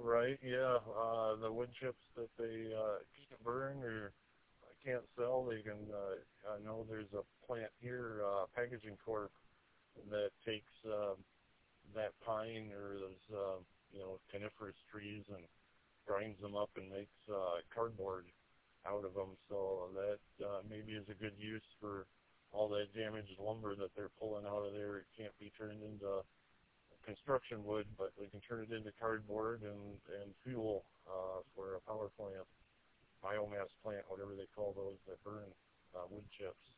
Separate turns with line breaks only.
Right, yeah. The wood chips that they can't burn or can't sell, they can. I know there's a plant here, Packaging Corp, that takes that pine or those coniferous trees and grinds them up and makes cardboard out of them. So that maybe is a good use for all that damaged lumber that they're pulling out of there. It can't be turned into construction wood, but we can turn it into cardboard and fuel for a power plant, biomass plant, whatever they call those that burn wood chips.